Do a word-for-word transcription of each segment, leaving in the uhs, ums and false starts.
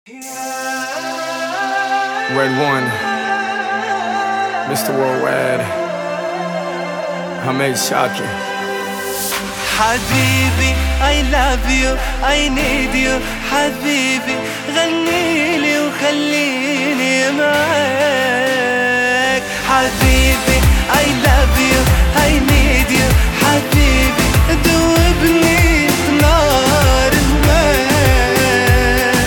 Red One, Mister Worldwide, Hamed Shaki. حبيبي I love you I need you حبيبي غنيلي وخليني معاك. حبيبي I love you I need you حبيبي دوبني في نار هواك.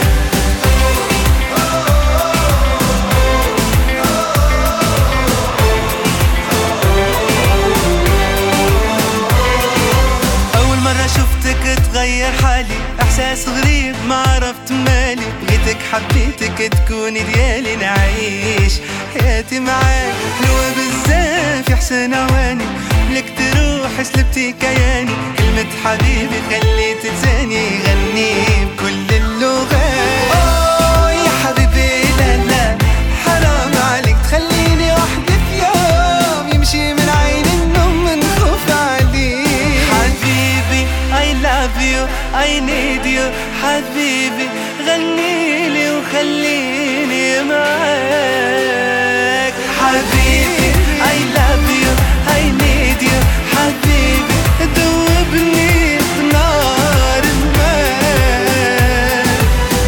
أول مرة شفتك تغير حالي، إحساس غريب ما عرفت مالي، بغيتك حبيتك تكوني ديالي، نعيش حياتي معاك حلوة بزاف يا حسن عواني، لك تروح سلبتي كياني، كلمة حبيبي خليت لساني يغني بكل اللغات. أوه يا حبيبي لا لا حرام عليك تخليني وحدي في يوم يمشي من عين النوم من خوف عليك. حبيبي I love you I need you حبيبي غنيلي وخليني معاك. حبيبي I love you I need you حبيبي دوبني في نار هواك.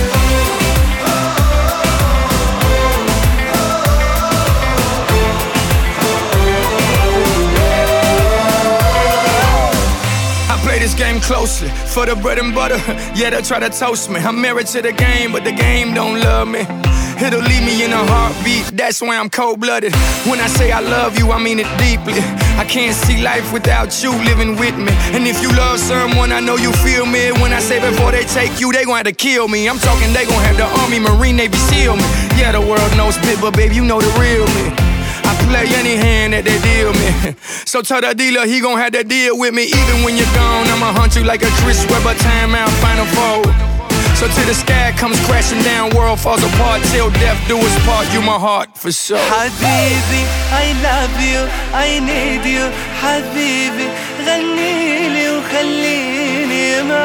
I play this game closely for the bread and butter. Yeah, they try to toast me. I'm married to the game, but the game don't love me. It'll leave me in a heartbeat. That's why I'm cold-blooded. When I say I love you, I mean it deeply. I can't see life without you living with me. And if you love someone, I know you feel me. When I say before they take you, they gon' have to kill me. I'm talking they gon' have the Army, Marine, Navy, SEAL me. Yeah, the world knows spit, but babe, you know the real me. I play any hand that they deal me. So tell the dealer he gon' have to deal with me. Even when you're gone, I'ma hunt you like a Chris Webber timeout final four. So till the sky comes crashing down, world falls apart, till death do us part, you my heart for sure. حبيبي I love you I need you حبيبي غنيلي وخليني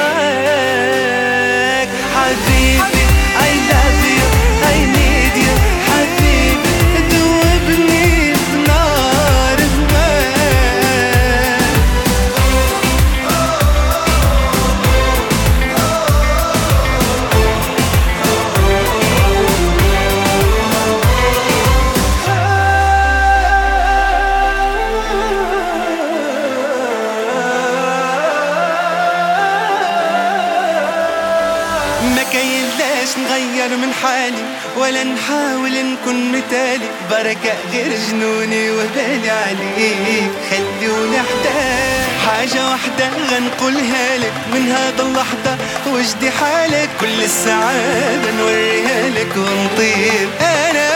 معاك. حبيبي I love you I need you حبيبي دوبني في نار هواك. ما كاينلاش نغير من حالي ولا نحاول نكون مثالي، بركة غير جنوني وبالي عليك خلوني احتاج. حاجة واحدة غنقولها لك من هذا اللحظة وجدي حالك، كل السعادة نوريها لك ونطير أنا